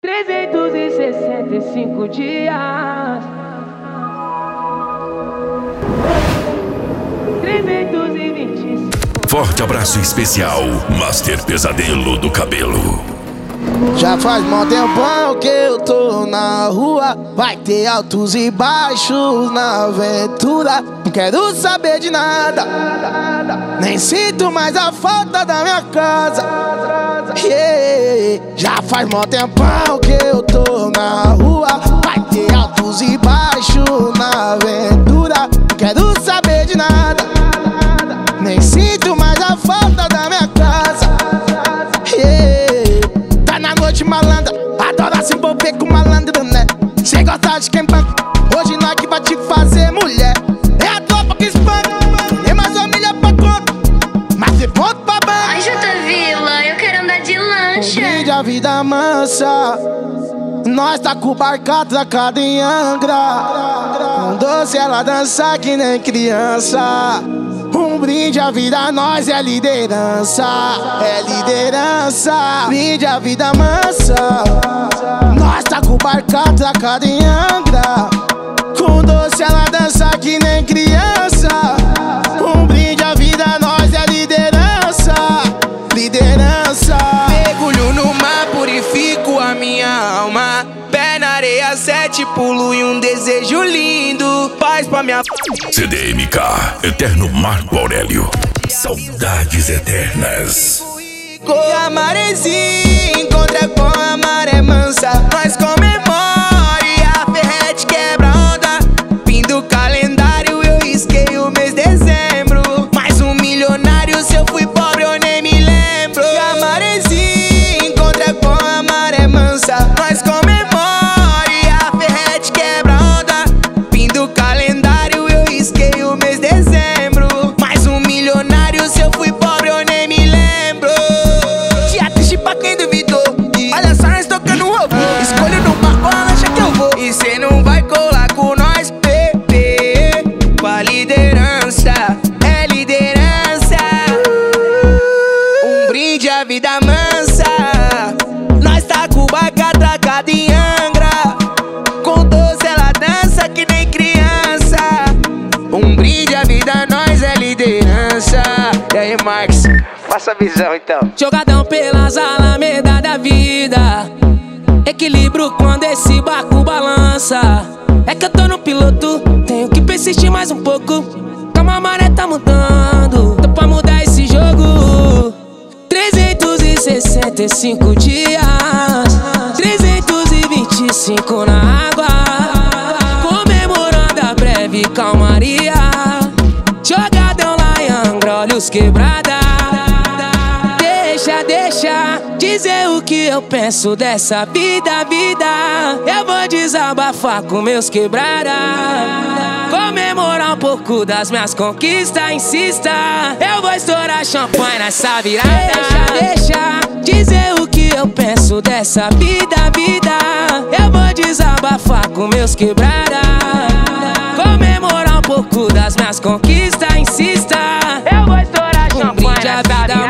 365 dias. 325. Forte abraço especial, Master Pesadelo do Cabelo. Já faz mó tempão que eu tô na rua. Vai ter altos e baixos na aventura. Não quero saber de nada, nem sinto mais a falta da minha casa. Já faz mó tempão que eu tô na rua. Vai ter altos e baixos na aventura. Não quero saber de nada, nem sinto mais a falta da minha casa. Tá na noite malandra, adora se envolver com malandro, né? Cê gosta de quem banca, hoje nós que vai te fazer mulher. É a tropa que espanta, tem mais família pra conta, mas se ponto pra banca. Ai, Jota Vila, eu quero andar de lancha. Um brinde a vida mansa, nós tá com o barco atracado em Angra. Com doce ela dança que nem criança. Um brinde à vida, nós é liderança. É liderança. Brinde à vida mansa, nós tá com o barco atracado em Angra. Com doce ela dança que nem criança. Um brinde à vida, nós é liderança. Liderança. Mergulho no mar, purifico a minha alma. Pé na areia, 7 pulo e um desejo lindo. Paz pra minha... CDMK, Eterno Marco Aurélio. Saudades eternas. E a maresia encontra com a maré mansa. Nós comemora e a ferrete quebra onda. Fim do calendário, eu risquei o mês de dezembro. Mais um milionário, se eu fui pobre eu nem me lembro. E a maresia encontra com a maré mansa. Nós comemora e a ferrete quebra onda. Fim do calendário, eu risquei o mês de dezembro. Mais um milionário, se eu fui pobre eu nem me lembro. Dia triste pra quem duvidou. Olha só, nós tocando um robô. Escolho no barco a lancha que eu vou. E cê não vai colar com nós, bebê. Com a liderança, é liderança. Um brinde à vida mansa, nós tá com o barco atracado em Angra. Com doce ela dança que nem criança. Um brinde à vida, nós é liderança. E aí, Marcos, passa a visão então. Jogadão pelas alamedas da vida, equilíbrio quando esse barco balança. É que eu tô no piloto, tenho que persistir mais um pouco. Calma, a maré tá mudando, tô pra mudar esse jogo. 365 dias, 325 na água, comemorando a breve calmaria. Jogadão lá em Angra, olhos quebrada. Deixa dizer o que eu penso dessa vida. Eu vou desabafar com meus quebrada, comemorar um pouco das minhas conquistas. Insista, eu vou estourar champanhe nessa virada. Deixa dizer o que eu penso dessa vida. Eu vou desabafar com meus quebrada, comemorar um pouco das minhas conquistas. Insista, eu vou estourar champanhe nessa virada.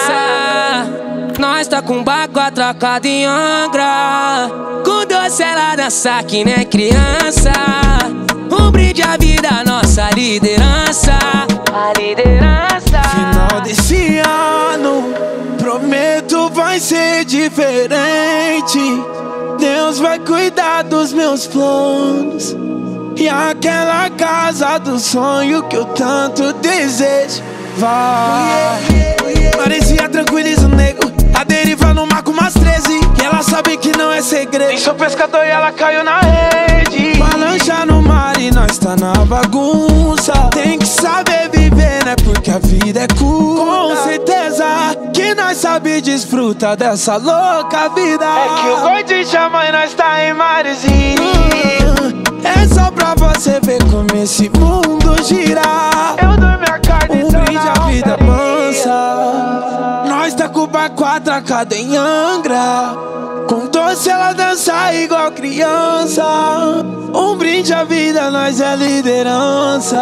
Nós tá com o barco atracado em Angra. Com doce ela dança que nem criança. Um brinde à vida, nossa liderança. A liderança. Final desse ano, prometo vai ser diferente. Deus vai cuidar dos meus planos. E aquela casa do sonho que eu tanto desejo vai. Parecia tranquiliza o nego, a deriva no mar com umas 13. E ela sabe que não é segredo. Eu sou pescador e ela caiu na rede. Balança no mar e nós tá na bagunça. Tem que saber viver, né? Porque a vida é curta. Com certeza que nós sabe desfrutar dessa louca vida. É que o gordinho chama e nós tá em Marezinho. É só pra você ver como esse mundo girar. Eu dou minha carne, um brinde à vida mansa. Nós tá com o barco atracado em Angra. Com doce ela dança igual criança. Um brinde à vida, nós é liderança.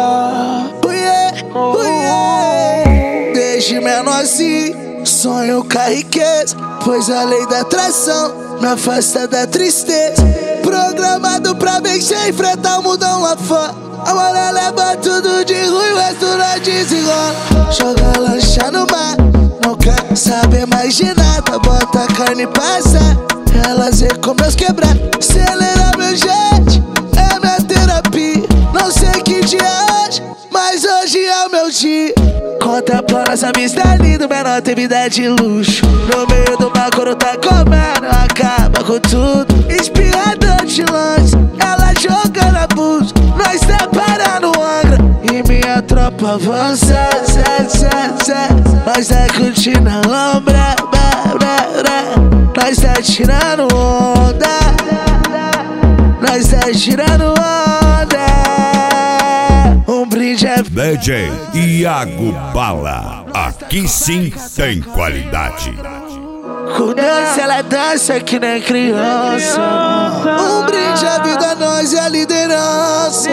Deixe menor assim, sonho com a riqueza. pois a lei da atração me afasta da tristeza. Programado pra vencer, enfrentar o mundão lá fora. A maré leva tudo de ruim, o resto não desenrola. Joga lancha no mar, não quer saber mais de nada. Bota a carne e passa, é lazer com meus quebrados. Acelera meu jet, é minha terapia. Não sei que dia é hoje, mas hoje é o meu dia. Contemplando essa vista linda, menor tem vida de luxo. No meio do mar, quando tá comendo, acaba com tudo. Espirrador de lanche, ela jogando abuso. Nós separando Angra e minha tropa avança. Nós tá curtindo a lombra, nós tá tirando onda. Nós tá tirando onda. Um brinde é DJ Iago Bala. Aqui sim tem qualidade. com dança, ela dança que nem criança. Um brinde à vida, nós é a liderança.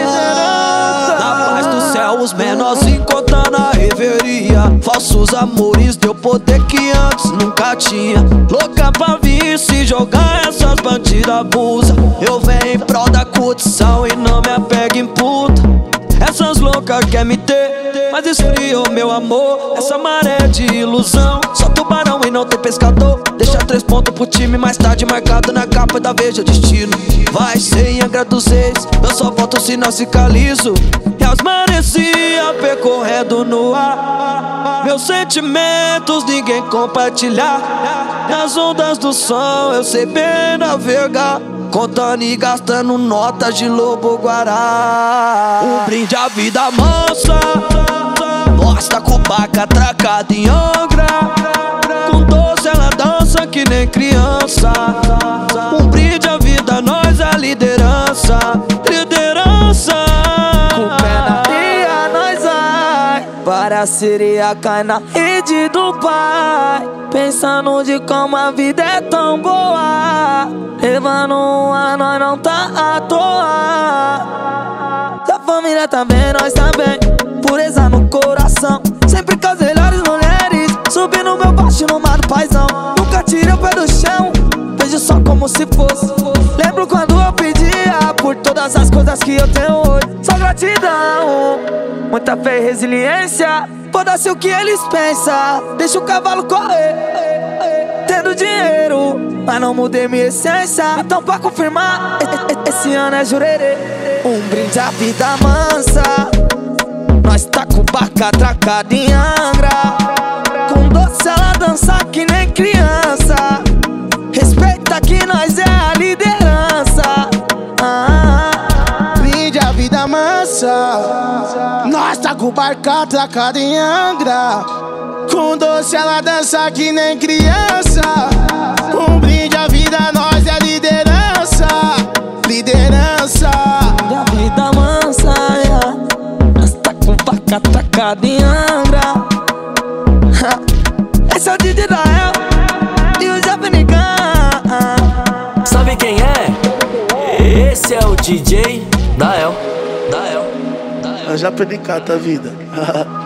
Na paz do céu, os menorzinhos contando a reveria. Falsos amores deu poder que antes nunca tinha. Louca pra vir se jogar, essas bandidas abusa. Eu venho em prol da curtição e não me apego em puta. Essas loucas quer me ter, mas esfriou meu amor. Essa maré de ilusão, só tubarão e não tem pescador. Deixa 3 pontos pro time, mais tarde marcado na capa da Veja Destino. Vai ser em Angra dos Reis, eu só volto se não ficar liso. E as maresia percorrendo no ar. Meus sentimentos ninguém compartilhar. Nas ondas do som eu sei bem navegar, contando e gastando notas de lobo guará. Um brinde à vida mansa, nós tá com baca atracada em Angra. Com doce ela dança que nem criança. Um brinde à vida, nós a liderança. Liderança. Com pé na areia nós vai, para a sereia cai na rede do pai. Pensando de como a vida é tão boa, levando um ar, nós não tá à toa. Se a família tá bem, nós tá bem. Pureza no coração, sempre com as melhores mulheres. Subi no meu baixo no mar do paizão. Nunca tirei o pé do chão, vejo só como se fosse. Lembro quando eu pedia por todas as coisas que eu tenho hoje. Só gratidão, muita fé e resiliência. Foda-se o que eles pensam, deixa o cavalo correr. Tendo dinheiro, mas não mudei minha essência. Então pra confirmar, esse ano é jurerê. Um brinde à vida mansa, nós tá com barca atracada em Angra. Com doce ela dança que nem criança. Respeita que nós é a liderança. Brinde à vida mansa, nós tá com barca atracada em Angra. Com doce ela dança que nem criança. Um brinde à vida, nós é a liderança. Liderança. Da vida mansa, yeah. Nós tá com vaca atracada em Angra. Esse é o DJ Dael e o Japanican. Sabe quem é? Esse é o DJ Dael. É o Japanican da vida.